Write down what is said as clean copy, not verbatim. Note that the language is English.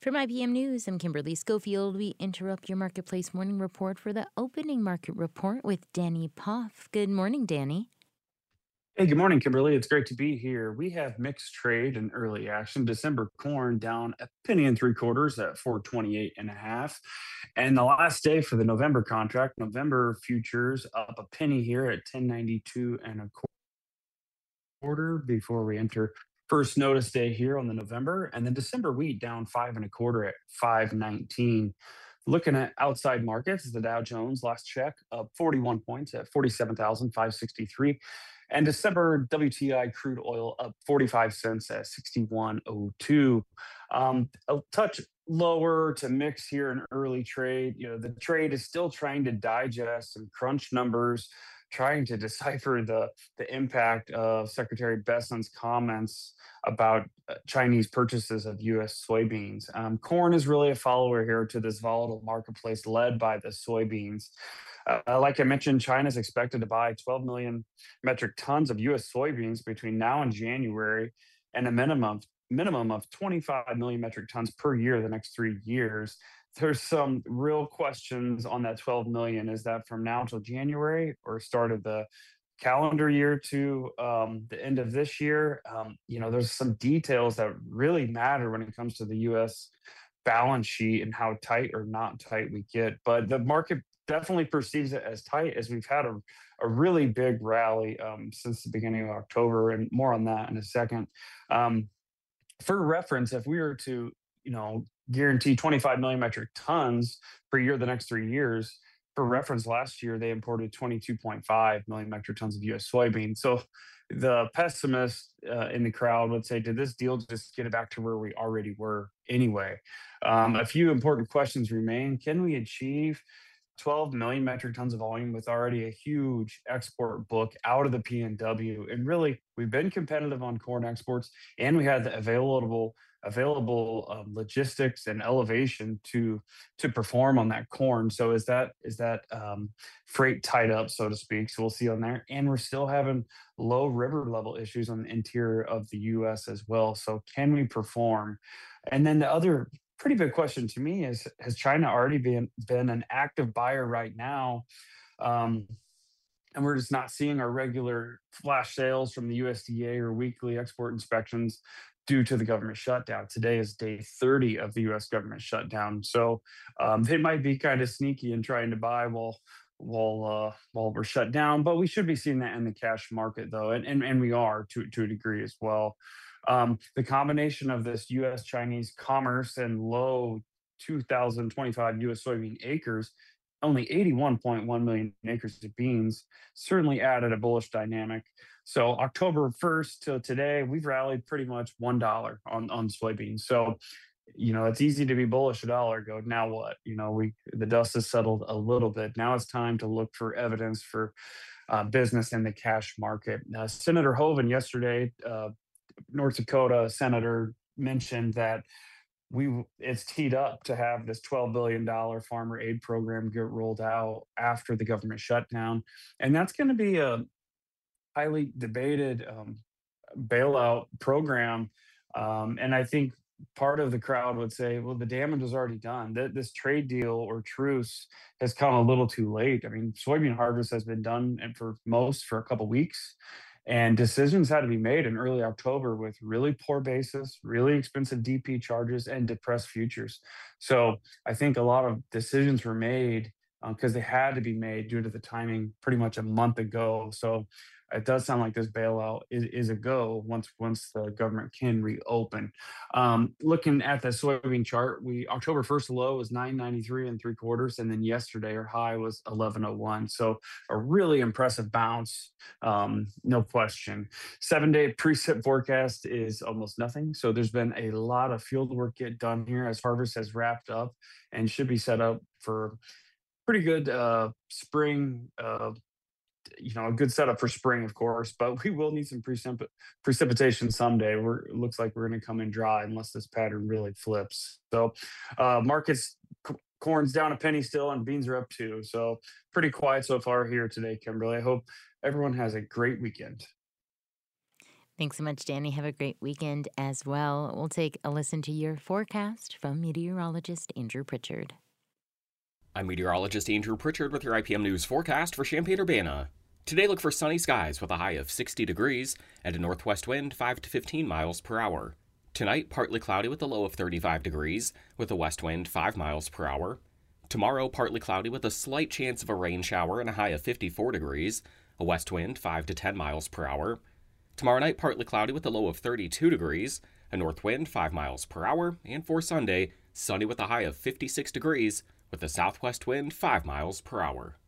From IBM News, I'm Kimberly Schofield. We interrupt your marketplace morning report for the opening market report with Danny Poff. Good morning, Danny. Hey, good morning, Kimberly. It's great to be here. We have mixed trade and early action. December corn down a penny and three quarters at 428 and a half. And the last day for the November contract, November futures up a penny here at 1092 and a quarter before we enter first notice day here on the November. And then December wheat down five and a quarter at 519. Looking at outside markets, the Dow Jones last check up 41 points at 47,563. And December WTI crude oil up 45 cents at 61.02. A touch lower to mix here in early trade. The trade is still trying to digest some crunch numbers, trying to decipher the impact of Secretary Bessent's comments about Chinese purchases of U.S. soybeans. Corn is really a follower here to this volatile marketplace led by the soybeans. Like I mentioned, China is expected to buy 12 million metric tons of U.S. soybeans between now and January, and a minimum of 25 million metric tons per year the next 3 years. There's some real questions on that 12 million. Is that from now until January or start of the calendar year to the end of this year? There's some details that really matter when it comes to the U.S. balance sheet and how tight or not tight we get. But the market definitely perceives it as tight, as we've had a really big rally since the beginning of October, and more on that in a second. For reference, if we were to, guarantee 25 million metric tons per year the next 3 years, for reference, last year they imported 22.5 million metric tons of U.S. soybeans. So the pessimist in the crowd would say, did this deal just get it back to where we already were anyway? A few important questions remain. Can we achieve 12 million metric tons of volume with already a huge export book out of the PNW? And really, we've been competitive on corn exports, and we had the available logistics and elevation to perform on that corn. So is that freight tied up, so to speak? So we'll see on there. And we're still having low river level issues on the interior of the U.S. as well. So can we perform? And then the other pretty big question to me is, has China already been an active buyer right now? And we're just not seeing our regular flash sales from the USDA or weekly export inspections due to the government shutdown. Today is day 30 of the U.S. government shutdown. So they might be kind of sneaky in trying to buy while we're shut down, but we should be seeing that in the cash market, though, and we are to a degree as well. The combination of this U.S. Chinese commerce and low 2025 U.S. soybean acres, only 81.1 million acres of beans, certainly added a bullish dynamic. So October 1st till today, we've rallied pretty much $1 on soybeans. So it's easy to be bullish a dollar ago. Now what? The dust has settled a little bit. Now it's time to look for evidence for business in the cash market. Senator Hoeven yesterday, North Dakota senator, mentioned that it's teed up to have this $12 billion farmer aid program get rolled out after the government shutdown. And that's going to be a highly debated bailout program. And I think part of the crowd would say, well, the damage was already done. This trade deal or truce has come a little too late. I mean, soybean harvest has been done and for a couple weeks. And decisions had to be made in early October with really poor basis, really expensive DP charges, and depressed futures. So I think a lot of decisions were made because they had to be made due to the timing pretty much a month ago. So it does sound like this bailout is a go once the government can reopen. Looking at the soybean chart, October 1st low was 993 and three quarters, and then yesterday our high was 1101. So a really impressive bounce, no question. 7-day precip forecast is almost nothing. So there's been a lot of field work get done here as harvest has wrapped up and should be set up for pretty good spring. A good setup for spring, of course, but we will need some precipitation someday. It looks like we're going to come in dry unless this pattern really flips. So, markets, corn's down a penny still, and beans are up too. So, pretty quiet so far here today, Kimberly. I hope everyone has a great weekend. Thanks so much, Danny. Have a great weekend as well. We'll take a listen to your forecast from meteorologist Andrew Pritchard. I'm meteorologist Andrew Pritchard with your IPM News forecast for Champaign-Urbana. Today, look for sunny skies with a high of 60 degrees and a northwest wind 5 to 15 miles per hour. Tonight, partly cloudy with a low of 35 degrees with a west wind 5 miles per hour. Tomorrow, partly cloudy with a slight chance of a rain shower and a high of 54 degrees, a west wind 5 to 10 miles per hour. Tomorrow night, partly cloudy with a low of 32 degrees, a north wind 5 miles per hour, and for Sunday, sunny with a high of 56 degrees with a southwest wind 5 miles per hour.